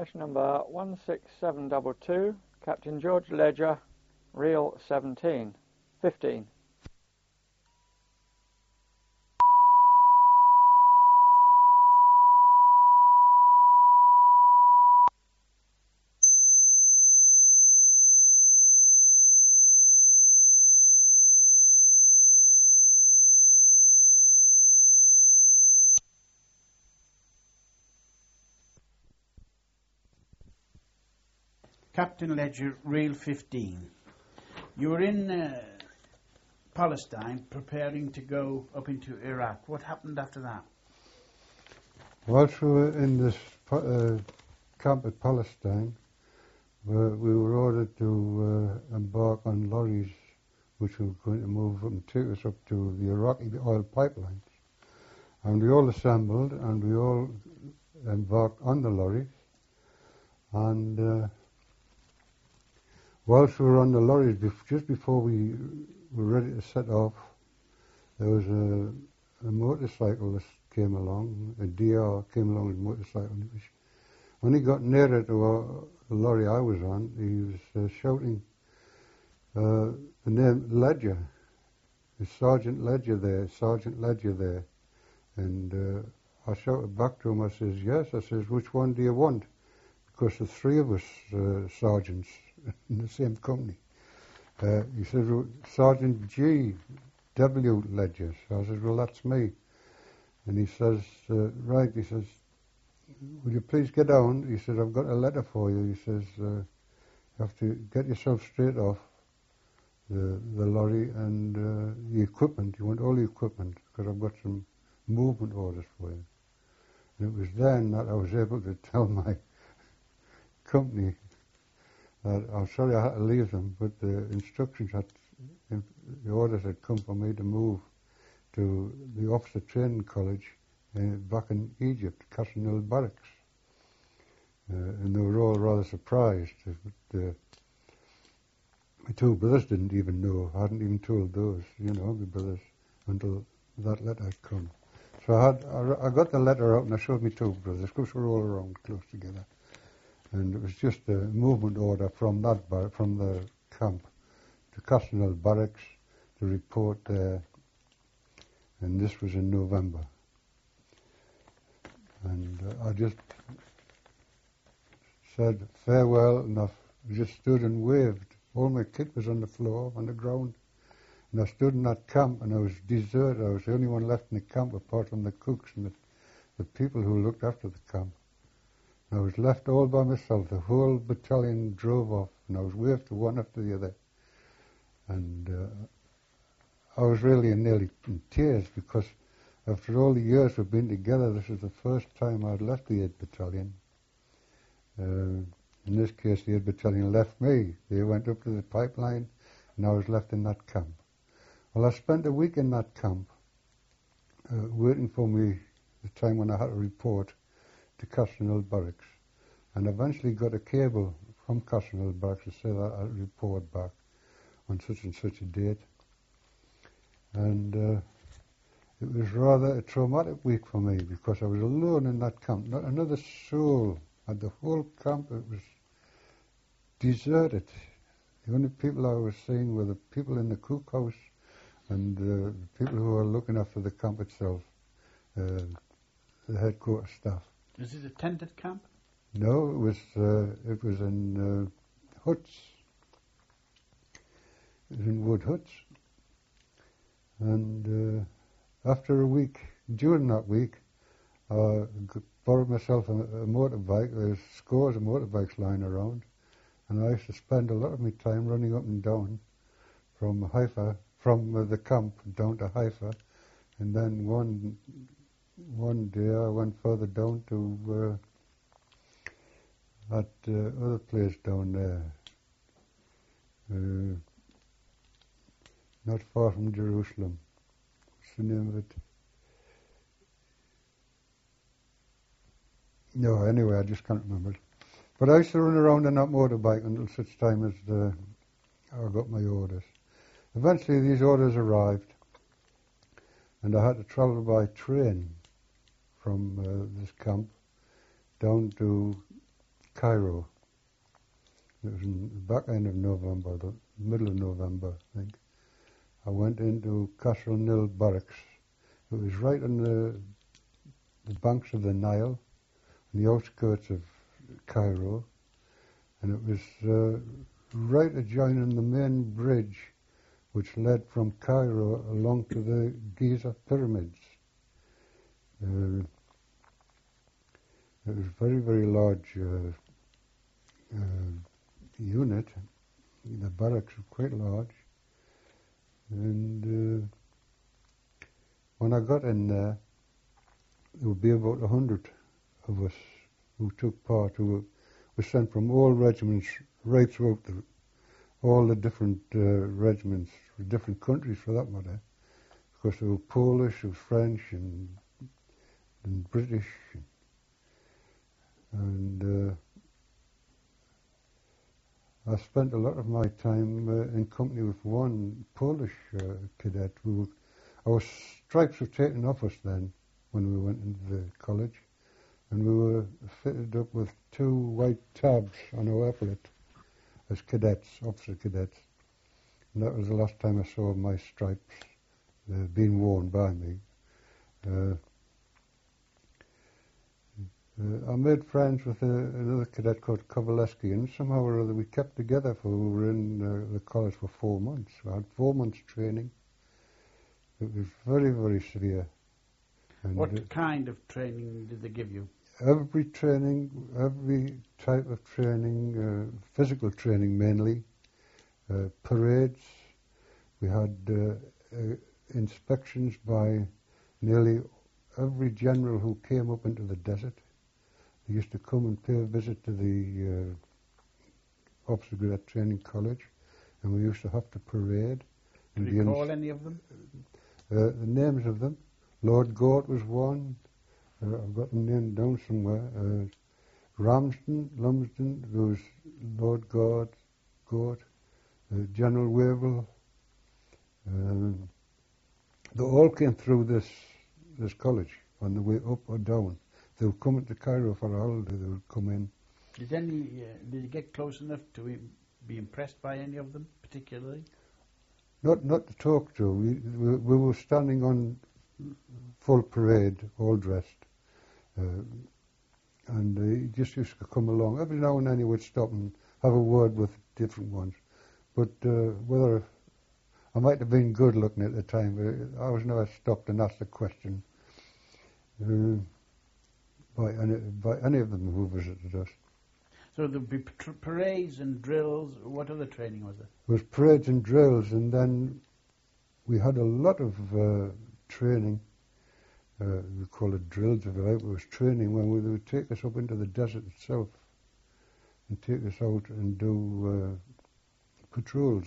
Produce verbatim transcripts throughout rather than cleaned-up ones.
Witness number one six seven two two, Captain George Ledger, reel seventeen, fifteen. Captain Ledger, reel fifteen. You were in uh, Palestine preparing to go up into Iraq. What happened after that? Whilst we were in this uh, camp at Palestine, we, we were ordered to uh, embark on lorries which were going to move and take us up to the Iraqi oil pipelines. And we all assembled and we all embarked on the lorries. And uh, whilst we were on the lorries, just before we were ready to set off, there was a, a motorcyclist came along, a D R came along with a motorcycle. And was, when he got nearer to our, the lorry I was on, he was uh, shouting uh, the name Ledger. Is Sergeant Ledger there? Sergeant Ledger there? And uh, I shouted back to him, I says, yes. I says, which one do you want? Because the three of us uh, sergeants in the same company. Uh, he says, well, Sergeant G. W. Ledger. So I says, well, that's me. And he says, uh, right, he says, will you please get down? He says, I've got a letter for you. He says, uh, you have to get yourself straight off the, the lorry and uh, the equipment. You want all the equipment because I've got some movement orders for you. And it was then that I was able to tell my company that I'm sorry I had to leave them, but the instructions had, the orders had come for me to move to the officer training college uh, back in Egypt, Castle Barracks. Uh, and they were all rather surprised. But, uh, my two brothers didn't even know. I hadn't even told those, you know, my brothers, until that letter had come. So I had, I, I got the letter out and I showed my two brothers, because we're all around close together. And it was just a movement order from that bar, from the camp to Castle Barracks to report there. And this was in November. And uh, I just said farewell, and I just stood and waved. All my kit was on the floor, on the ground. And I stood in that camp, and I was deserted. I was the only one left in the camp, apart from the cooks and the, the people who looked after the camp. I was left all by myself. The whole battalion drove off, and I was waved to one after the other. And uh, I was really in nearly in tears, because after all the years we've been together, this is the first time I'd left the eighth Battalion. Uh, in this case, the eighth Battalion left me. They went up to the pipeline, and I was left in that camp. Well, I spent a week in that camp, uh, waiting for me the time when I had to report to Castle Barracks, and eventually got a cable from Castle Barracks to say that I'd report back on such and such a date. And uh, it was rather a traumatic week for me, because I was alone in that camp, not another soul. At the whole camp, it was deserted. The only people I was seeing were the people in the cookhouse and uh, the people who were looking after the camp itself, uh, the headquarters staff. Was it a tented camp? No, it was uh, it was in uh, huts. It was in wood huts. And uh, after a week, during that week, I borrowed myself a, a motorbike. There's scores of motorbikes lying around, and I used to spend a lot of my time running up and down from Haifa, from uh, the camp down to Haifa, and then one one day I went further down to uh, that uh, other place down there, uh, not far from Jerusalem. What's the name of it? No, anyway, I just can't remember it. But I used to run around on that motorbike until such time as the, I got my orders. Eventually these orders arrived, and I had to travel by train from uh, this camp down to Cairo. It was in the back end of November, the middle of November, I think. I went into Kasr Nil Barracks. It was right on the, the banks of the Nile, on the outskirts of Cairo, and it was uh, right adjoining the main bridge which led from Cairo along to the Giza pyramids. Uh, it was a very, very large uh, uh, unit. The barracks were quite large. And uh, when I got in there, there would be about a hundred of us who took part, who were, were sent from all regiments right throughout the, all the different uh, regiments, different countries for that matter. Of course, there were Polish, there was French, and, and British, and uh, I spent a lot of my time uh, in company with one Polish uh, cadet. We were, our stripes were taken off us then when we went into the college, and we were fitted up with two white tabs on our epaulet as cadets, officer cadets. And that was the last time I saw my stripes uh, being worn by me. Uh, Uh, I made friends with uh, another cadet called Kowaleski, and somehow or other we kept together for, we were in uh, the college for four months. We had four months training. It was very, very severe. And what uh, kind of training did they give you? Every training, every type of training, uh, physical training mainly, uh, parades. We had uh, uh, inspections by nearly every general who came up into the desert. They used to come and pay a visit to the uh, Officer Cadet Training College, and we used to have to parade. Do you recall any of them? Uh, the names of them. Lord Gort was one. Uh, I've got them named down somewhere. Uh, Ramsden, Lumsden, there was Lord Gort, Gort, uh, General Wavell. Um, they all came through this this college on the way up or down. They would come into Cairo for a holiday, they would come in. Did any, uh, did you get close enough to im- be impressed by any of them particularly? Not not to talk to. We, we, we were standing on full parade, all dressed. Uh, and uh, he just used to come along. Every now and then he would stop and have a word with different ones. But uh, whether I might have been good looking at the time, but I was never stopped and asked a question uh, by, any, by any of them who visited us. So there'd be p- parades and drills. What other training was there? There was parades and drills, and then we had a lot of uh, training. Uh, we call it drills, if you like. It was training when we, they would take us up into the desert itself and take us out and do uh, patrols.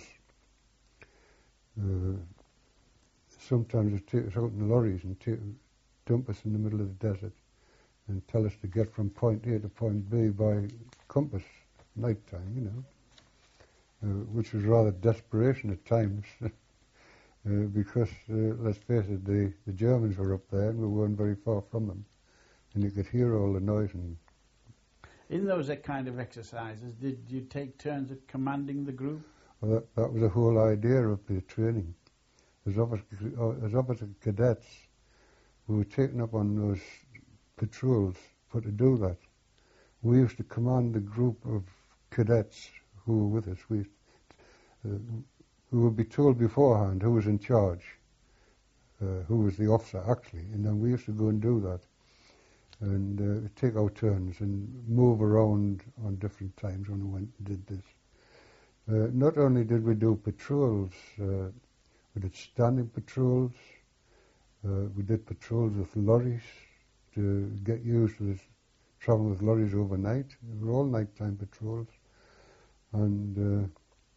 Uh, sometimes they'd take us out in lorries and take, dump us in the middle of the desert and tell us to get from point A to point B by compass, night time, you know, uh, which was rather desperation at times. Uh, because, uh, let's face it, the, the Germans were up there and we weren't very far from them. And you could hear all the noise. And in those kind of exercises, did you take turns at commanding the group? Well, that, that was the whole idea of the training. As officer, as officer cadets, we were taken up on those patrols for to do that. We used to command the group of cadets who were with us. We uh, We would be told beforehand who was in charge, uh, who was the officer actually, and then we used to go and do that, and uh, take our turns and move around on different times when we went and did this. Uh, not only did we do patrols, uh, we did standing patrols, uh, we did patrols with lorries to get used to this, traveling with lorries overnight. They were all nighttime patrols, and uh,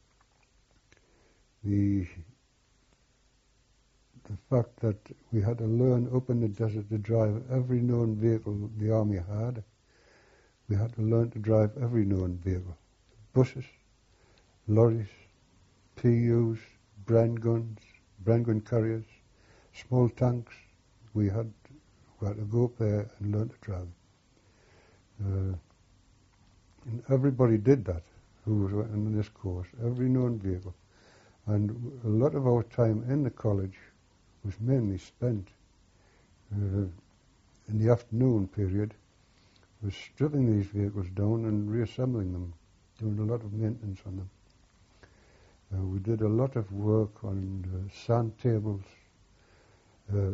The the fact that we had to learn up in the desert to drive every known vehicle the army had. We had to learn to drive every known vehicle. Buses, lorries, P Us, Bren guns, Bren gun carriers, small tanks. We had, we had to go up there and learn to drive. Uh, And everybody did that who was in this course, every known vehicle. And a lot of our time in the college was mainly spent uh, in the afternoon period was stripping these vehicles down and reassembling them, doing a lot of maintenance on them. Uh, we did a lot of work on uh, sand tables. Uh,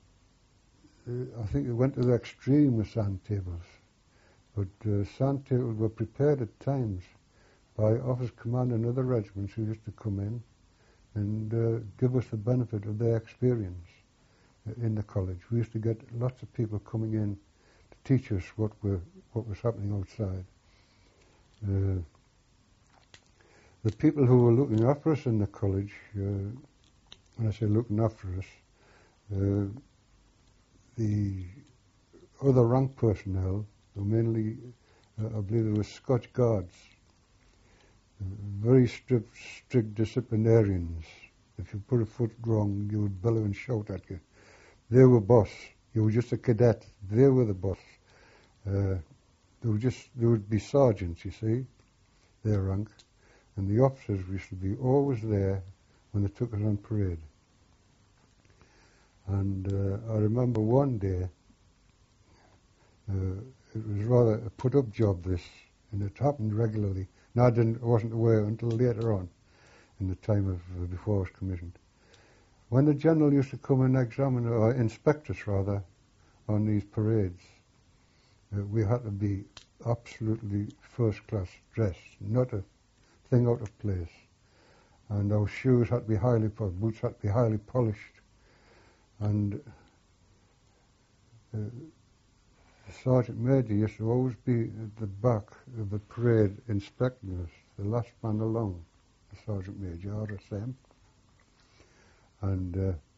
I think it went to the extreme with sand tables, but uh, sand tables were prepared at times by officers commanding other regiments who used to come in and uh, give us the benefit of their experience uh, in the college. We used to get lots of people coming in to teach us what were what was happening outside. Uh, the people who were looking after us in the college, uh, when I say looking after us, uh, the other rank personnel were mainly, uh, I believe it was Scotch Guards, uh, very strict, strict disciplinarians. If you put a foot wrong, you would bellow and shout at you. They were boss. You were just a cadet. They were the boss. Uh, there were just there would be sergeants, you see, their rank, and the officers used to be always there when they took us on parade. And uh, I remember one day, uh, it was rather a put-up job, this, and it happened regularly. And I didn't, I wasn't aware until later on, in the time of uh, before I was commissioned. When the general used to come and examine, or inspect us rather, on these parades, uh, we had to be absolutely first-class dressed, not a thing out of place. And our shoes had to be highly polished, boots had to be highly polished. And uh, the Sergeant Major used to always be at the back of the parade inspecting us, the last man along, the Sergeant Major, R S M. And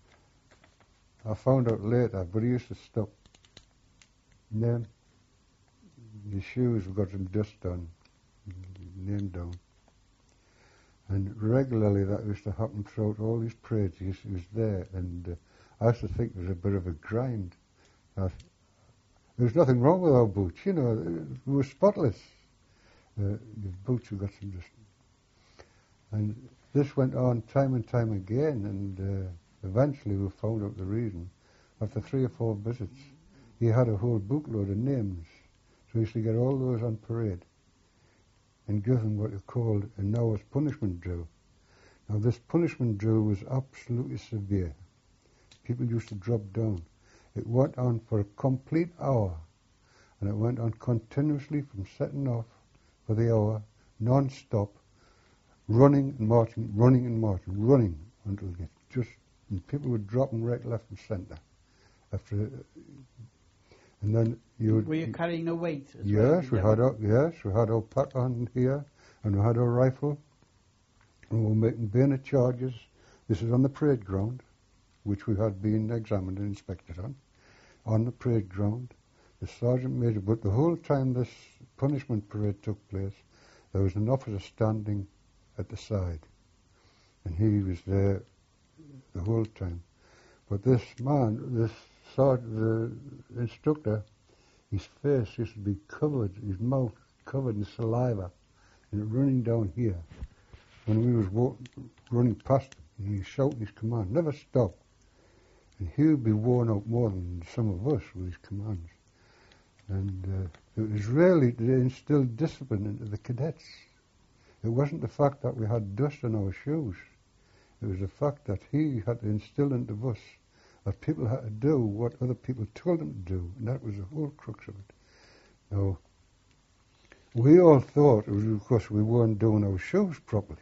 uh, I found out later, but he used to stop. Name, the shoes, we got some dust on, name down. And regularly that used to happen throughout all these parades. He was there, and uh, I used to think it was a bit of a grind. I, there was nothing wrong with our boots, you know, we were spotless. Uh, the boots, we got some dust. And this went on time and time again, and uh, eventually we found out the reason. After three or four visits, he had a whole bookload of names. So he used to get all those on parade and give them what he called an hour's punishment drill. Now this punishment drill was absolutely severe. People used to drop down. It went on for a complete hour, and it went on continuously from setting off for the hour, non-stop, running and marching, running and marching, running until it just, and people were dropping right, left and centre. After, and then you would... Were you carrying a weight as yes, well? we had our, yes, we had our pack on here, and we had our rifle, and we were making bayonet charges. This is on the parade ground, which we had been examined and inspected on, on the parade ground. The Sergeant Major, but the whole time this punishment parade took place, there was an officer standing at the side, and he was there the whole time. But this man, this sergeant, the instructor, his face used to be covered, his mouth covered in saliva, and running down here. When we was walk, running past him, and he was shouting his command, never stop. And he would be worn out more than some of us with his commands. And uh, it was really to instill discipline into the cadets. It wasn't the fact that we had dust on our shoes. It was the fact that he had to instill into us that people had to do what other people told them to do, and that was the whole crux of it. Now, we all thought it was because we weren't doing our shoes properly.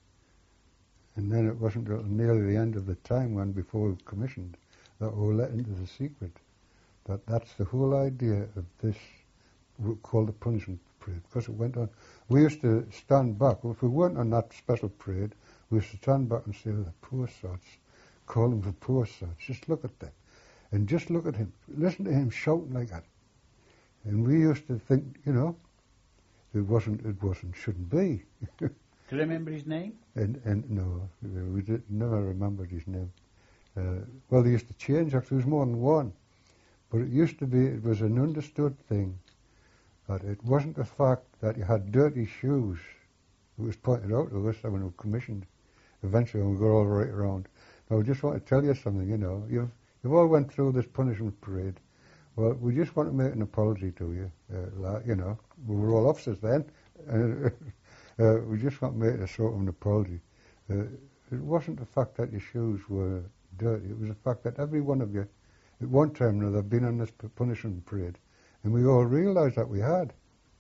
And then it wasn't until nearly the end of the time when, before we were commissioned, that we were let into the secret. That that's the whole idea of this, called the punishment parade, because it went on. We used to stand back. If we weren't on that special parade, we used to stand back and say, the poor sods, call them the poor sods, just look at them. And just look at him, listen to him shouting like that. And we used to think, you know, it wasn't, it wasn't, shouldn't be. Do you remember his name? And, and no, we did, never remembered his name. Uh, well, they used to change, actually, there was more than one. But it used to be, it was an understood thing that it wasn't the fact that you had dirty shoes. It was pointed out to us when we were commissioned. Eventually, when we got all right around. Now, I just want to tell you something, you know. You've, you've all went through this punishment parade. Well, we just want to make an apology to you. Uh, you know, we were all officers then. Uh, uh, we just want to make a sort of an apology. Uh, it wasn't the fact that your shoes were dirty. It was the fact that every one of you, at one time or another, been on this punishment parade. And we all realised that we had.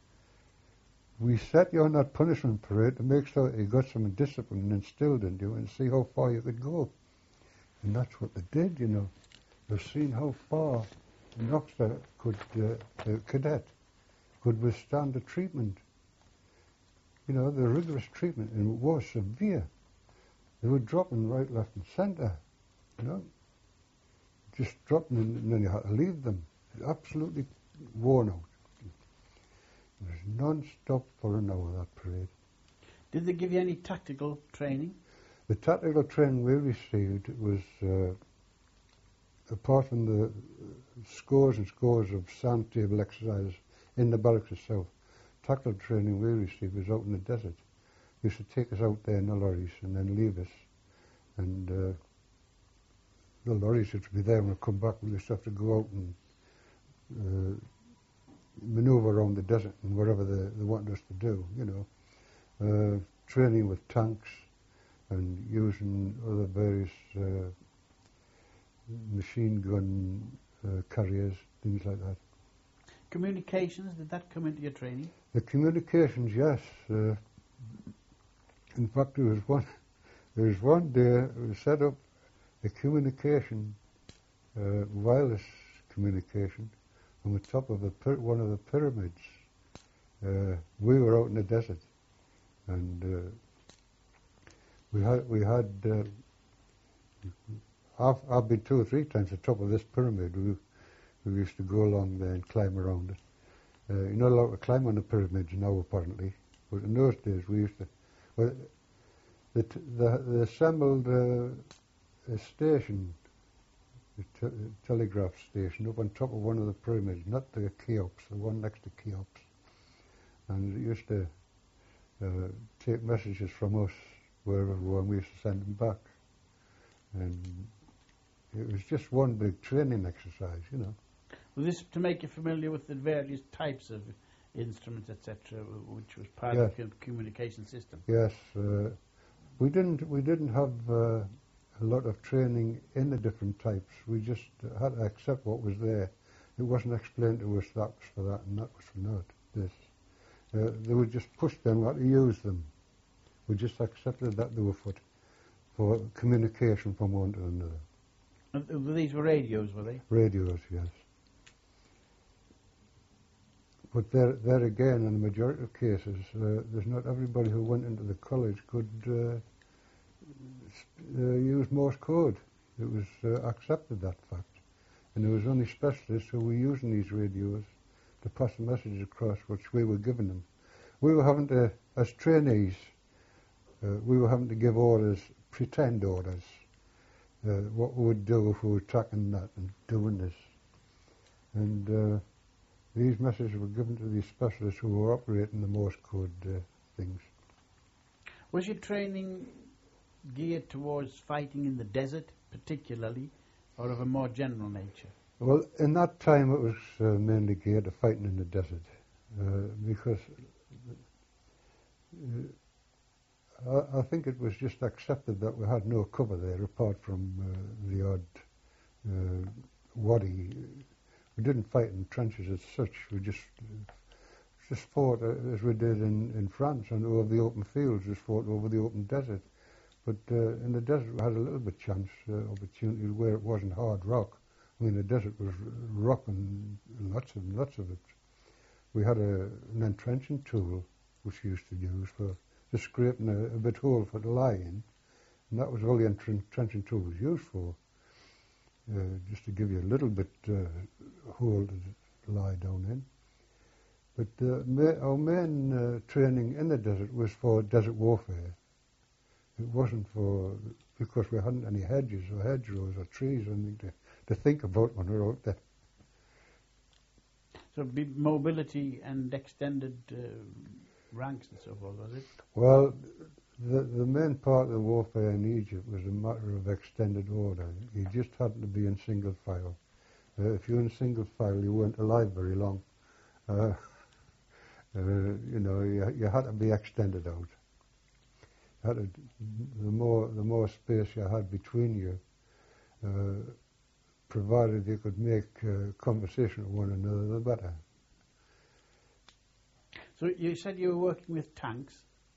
We set you on that punishment parade to make sure that you got some discipline instilled into you and see how far you could go. And that's what they did, you know. They've seen how far an officer could, uh, a cadet, could withstand the treatment. You know, the rigorous treatment, and it was severe. They were dropping right, left and centre, you know. Just dropping and then you had to leave them. Absolutely worn out. It was non-stop for an hour, that parade. Did they give you any tactical training? The tactical training we received was, uh, apart from the scores and scores of sound table exercises in the barracks itself, tactical training we received was out in the desert. They used to take us out there in the lorries and then leave us. And uh, the lorries would be there when we come back. We used to have to go out and uh, manoeuvre around the desert and wherever they, they wanted us to do, you know. Uh, training with tanks and using other various uh, machine gun uh, carriers, things like that. Communications, did that come into your training? The communications, yes. Uh, in fact, there was one, there was one day we set up a communication, uh, wireless communication, on the top of a py- one of the pyramids. Uh, we were out in the desert, and uh, we had we had. Uh, I've, I've been two or three times at the top of this pyramid. We we used to go along there and climb around it. Uh, you're not allowed to climb on the pyramids now, apparently, but in those days we used to. Well, the t- the, the assembled uh, a station. The te- telegraph station up on top of one of the pyramids, not the Cheops, the one next to Cheops. And it used to uh, take messages from us wherever we were, and we used to send them back. And it was just one big training exercise, you know. Was this to make you familiar with the various types of instruments, et cetera, which was part Yeah. of the communication system? Yes, uh, we didn't we didn't have uh, a lot of training in the different types. We just had to accept what was there. It wasn't explained to us that was for that and that was for not this. Uh, they would just push them how to use them. We just accepted that they were for, for communication from one to another. And these were radios, were they? Radios, yes. But there, there again, in the majority of cases, uh, there's not everybody who went into the college could uh, Uh, use Morse code. It was uh, accepted, that fact. And there was only specialists who were using these radios to pass the messages across which we were giving them. We were having to, as trainees, uh, we were having to give orders, pretend orders, uh, what we would do if we were tracking that and doing this. And uh, these messages were given to these specialists who were operating the Morse code uh, things. Was your training geared towards fighting in the desert, particularly, or of a more general nature? Well, in that time it was uh, mainly geared to fighting in the desert, uh, because uh, I, I think it was just accepted that we had no cover there apart from uh, the odd uh, wadi. We didn't fight in trenches as such. We just uh, just fought uh, as we did in, in France and over the open fields, just fought over the open desert. But uh, in the desert we had a little bit chance, uh, opportunity where it wasn't hard rock. I mean, the desert was rock and lots of lots of it. We had a, an entrenching tool which we used to use for just scraping a, a bit hole for to lie in, and that was all the entrenching tool was used for, uh, just to give you a little bit uh, hole to lie down in. But uh, ma- our main uh, training in the desert was for desert warfare. It wasn't for, because we hadn't any hedges or hedgerows or trees or anything to, to think about when we were out there. So So be mobility and extended uh, ranks and so forth, was it? Well, the, the main part of the warfare in Egypt was a matter of extended order. You just happened to be in single file. Uh, if you were in single file, you weren't alive very long. Uh, uh, you know, you, you had to be extended out. You had to, the more the more space you had between you, uh, provided you could make uh, conversation with one another, the better. So you said you were working with tanks.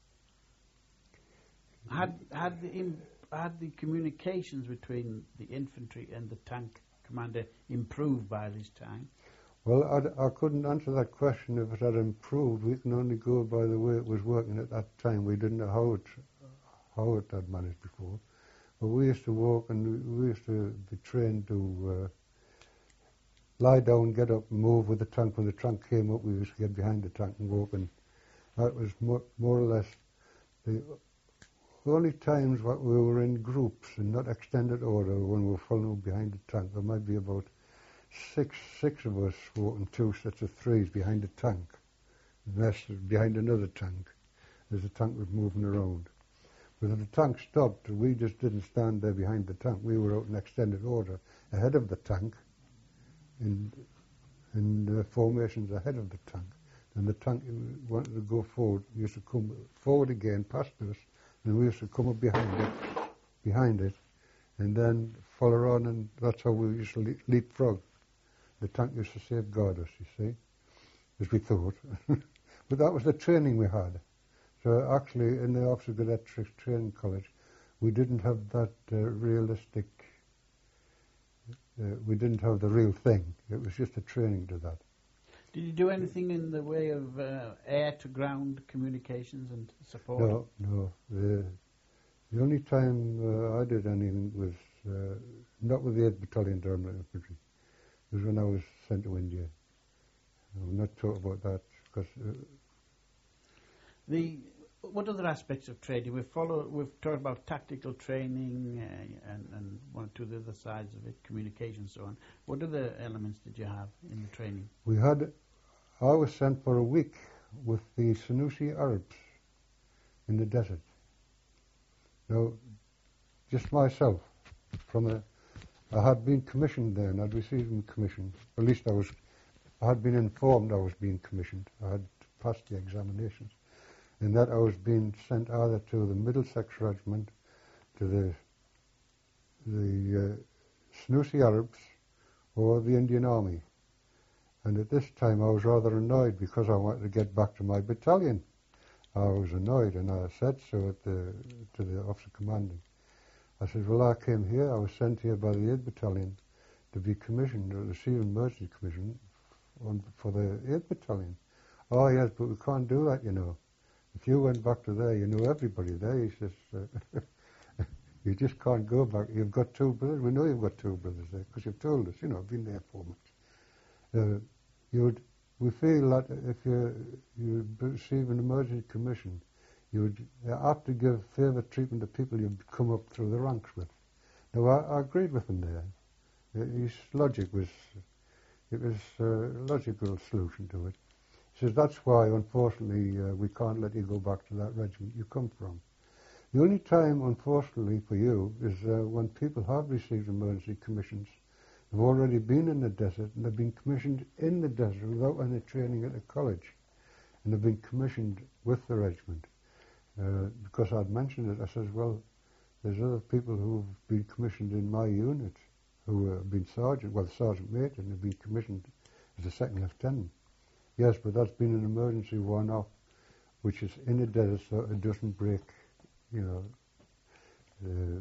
Had had the im- had the communications between the infantry and the tank commander improved by this time? Well, I'd, I couldn't answer that question if it had improved. We can only go by the way it was working at that time. We didn't know how it how it had managed before. But we used to walk and we used to be trained to uh, lie down, get up and move with the tank. When the tank came up, we used to get behind the tank and walk, and that was more, more or less the only times what we were in groups and not extended order when we were following behind the tank. There might be about six six of us walking two sets of threes behind the tank, and the rest behind another tank as the tank was moving around. But if the tank stopped, we just didn't stand there behind the tank. We were out in extended order ahead of the tank, in, in uh, formations ahead of the tank. And the tank wanted to go forward, used to come forward again past us, and we used to come up behind it, behind it, and then follow on, and that's how we used to le- leapfrog. The tank used to safeguard us, you see, as we thought. But that was the training we had. So actually, in the Officer Cadet Training College, we didn't have that uh, realistic, uh, we didn't have the real thing. It was just a training to that. Did you do anything in the way of uh, air-to-ground communications and support? No, no. The, the only time uh, I did anything was uh, not with the eighth Battalion Dermot Infantry. It was when I was sent to India. I will not talk about that because... Uh, the what other aspects of training? We've followed. We've talked about tactical training uh, and, and one or two of the other sides of it, communication, and so on. What other elements did you have in the training? We had. I was sent for a week with the Senussi Arabs in the desert. Now, just myself. From a, I had been commissioned there, and I'd received my commission. At least I was. I had been informed I was being commissioned. I had passed the examinations. In that I was being sent either to the Middlesex Regiment, to the the uh, Senussi Arabs, or the Indian Army. And at this time I was rather annoyed because I wanted to get back to my battalion. I was annoyed, and I said so at the, to the officer commanding. I said, well, I came here, I was sent here by the eighth Battalion to be commissioned, or receive an emergency commission on, for the eighth Battalion. Oh yes, but we can't do that, you know. If you went back to there, you know everybody there. He says, uh, you just can't go back. You've got two brothers. We know you've got two brothers there because you've told us, you know, been there four months. Uh, you would, we feel that if you, you receive an emergency commission, you would have to give favour treatment to people you've come up through the ranks with. Now, I, I agreed with him there. His logic was, it was a logical solution to it. He says, that's why, unfortunately, uh, we can't let you go back to that regiment you come from. The only time, unfortunately, for you is uh, when people have received emergency commissions. They've already been in the desert, and they've been commissioned in the desert without any training at the college. And they've been commissioned with the regiment. Uh, because I'd mentioned it, I says, well, there's other people who've been commissioned in my unit who have been sergeant, well, sergeant mate, and have been commissioned as a second lieutenant. Yes, but that's been an emergency one-off, which is in the desert, so it doesn't break, you know, uh,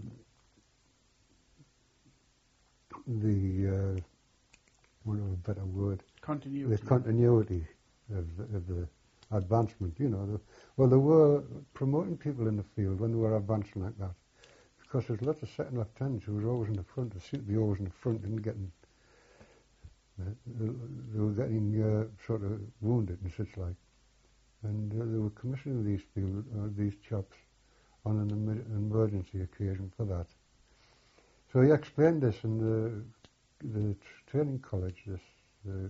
the, uh, what of a better word? Continuity. The continuity of the, of the advancement, you know. The, well, they were promoting people in the field when they were advancing like that, because there's lots of second lieutenants who were always in the front, they seemed to be always in the front and getting Uh, they were getting uh, sort of wounded and such like, and uh, they were commissioning these people, uh, these chaps on an em- emergency occasion for that. So he explained this in the, the training college, this uh,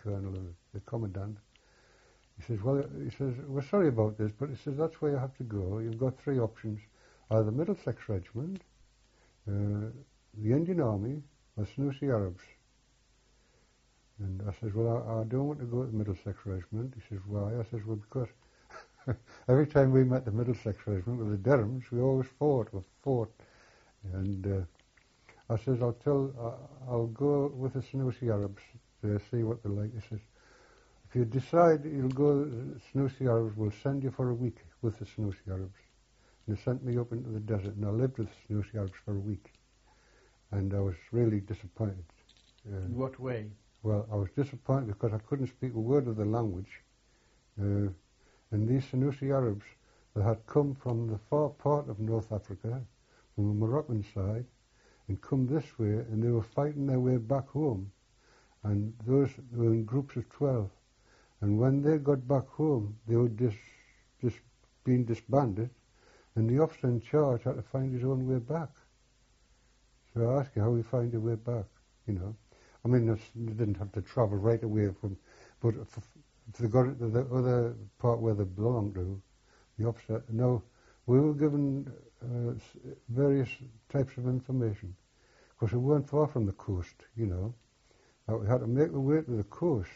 colonel, or the commandant. He says, well, he says, we're sorry about this, but he says, that's where you have to go. You've got three options, either Middlesex Regiment, uh, the Indian Army, or Senussi Arabs. And I says, well, I, I don't want to go to the Middlesex Regiment. He says, why? I says, well, because every time we met the Middlesex Regiment with the Derhams, we always fought, we fought. And uh, I says, I'll tell, uh, I'll go with the Senussi Arabs to see what they're like. He says, if you decide you'll go, the Senussi Arabs will send you for a week with the Senussi Arabs. And they sent me up into the desert, and I lived with the Senussi Arabs for a week. And I was really disappointed. Uh, In what way? Well, I was disappointed because I couldn't speak a word of the language. Uh, and these Senussi Arabs that had come from the far part of North Africa, from the Moroccan side, and come this way, and they were fighting their way back home. And those were in groups of twelve. And when they got back home, they were just, just being disbanded, and the officer in charge had to find his own way back. So I asked you how we find your way back, you know. I mean, they didn't have to travel right away from, but if, if they got to the other part where they belonged to, the officer, no, we were given uh, various types of information, because we weren't far from the coast, you know. Now we had to make the way to the coast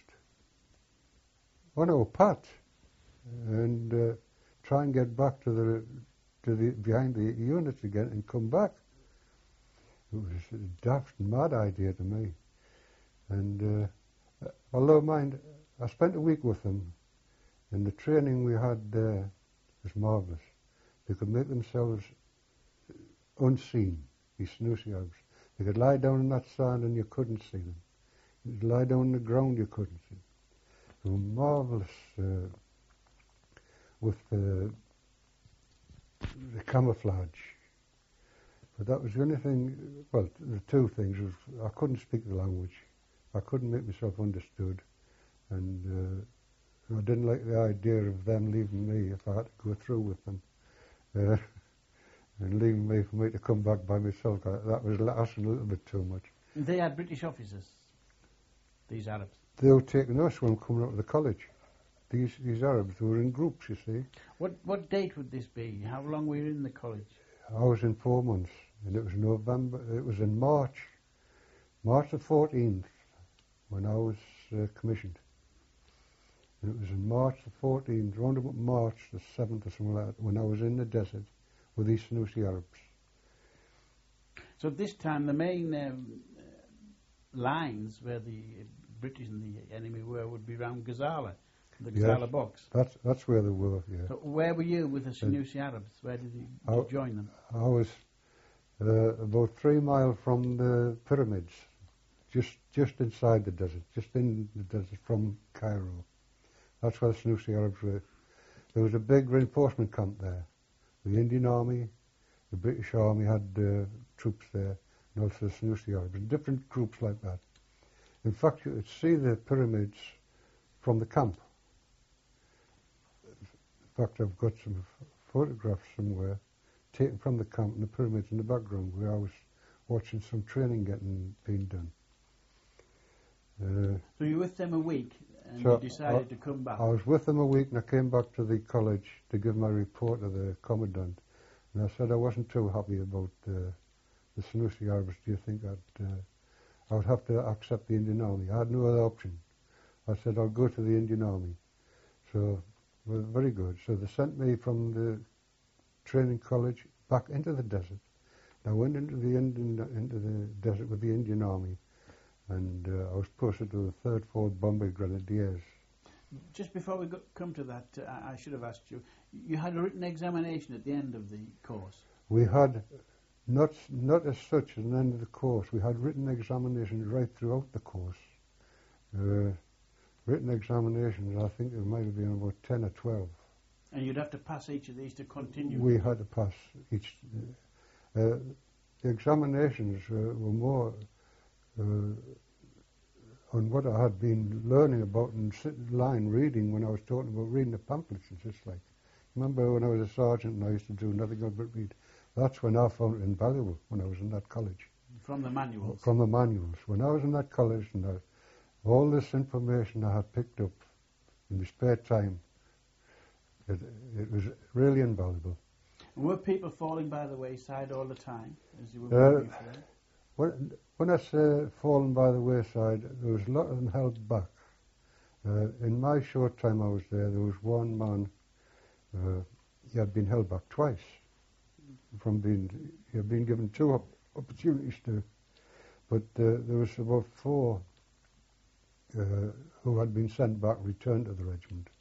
on our pat, and uh, try and get back to the to the behind the units again and come back. It was a daft, mad idea to me. And uh, although mind, I spent a week with them, and the training we had there was marvellous. They could make themselves unseen, these Senussi Arabs. They could lie down in that sand and you couldn't see them. You could lie down on the ground, you couldn't see them. They were marvellous uh, with the, the camouflage. But that was the only thing, well, the two things was I couldn't speak the language. I couldn't make myself understood, and uh, I didn't like the idea of them leaving me if I had to go through with them, uh, and leaving me for me to come back by myself. I, that was asking a little bit too much. They had British officers, these Arabs? They were taking us when coming out of the college. These these Arabs, they were in groups, you see. What what date would this be? How long were you in the college? I was in four months, and it was November, it was in March, March the fourteenth, when I was uh, commissioned. And it was in March the fourteenth, round about March the seventh or something like that, when I was in the desert with these Senussi Arabs. So at this time, the main um, lines where the British and the enemy were would be around Gazala, the Gazala Yes, box. That's that's where they were, yeah. So where were you with the Senussi Arabs? Where did you, did you I- join them? I was uh, about three miles from the pyramids, just just inside the desert, just in the desert from Cairo. That's where the Senussi Arabs were. There was a big reinforcement camp there. The Indian Army, the British Army had uh, troops there, and also the Senussi Arabs, and different groups like that. In fact, you could see the pyramids from the camp. In fact, I've got some f- photographs somewhere taken from the camp and the pyramids in the background where I was watching some training getting being done. Uh, So you were with them a week and So, you decided I- to come back. I was with them a week and I came back to the college to give my report to the commandant. And I said I wasn't too happy about uh, the Senussi Arabs. Do you think I'd, uh, I would have to accept the Indian Army? I had no other option. I said I'll go to the Indian Army. So, well, very good. So they sent me from the training college back into the desert. I went into the Indian, into the desert with the Indian Army, and uh, I was posted to the third, fourth Bombay Grenadiers. Just before we go, come to that, uh, I I should have asked you, you had a written examination at the end of the course. We had not not as such at the end of the course. We had written examinations right throughout the course. Uh, written examinations, I think there might have been about ten or twelve. And you'd have to pass each of these to continue. We had to pass each. Uh, the examinations uh, were more uh, on what I had been learning about and sitting line reading when I was talking about reading the pamphlets. It's just like, remember when I was a sergeant and I used to do nothing but read. That's when I found it invaluable, when I was in that college. From the manuals. From the manuals. When I was in that college and I, All this information I had picked up in my spare time, it, it was really invaluable. And were people falling by the wayside all the time as you were Uh, moving for them? When, when I say fallen by the wayside, there was a lot of them held back. Uh, in my short time I was there, there was one man, uh, he had been held back twice from being, he had been given two op- opportunities to, but uh, there was about four uh, who had been sent back, returned to the regiment.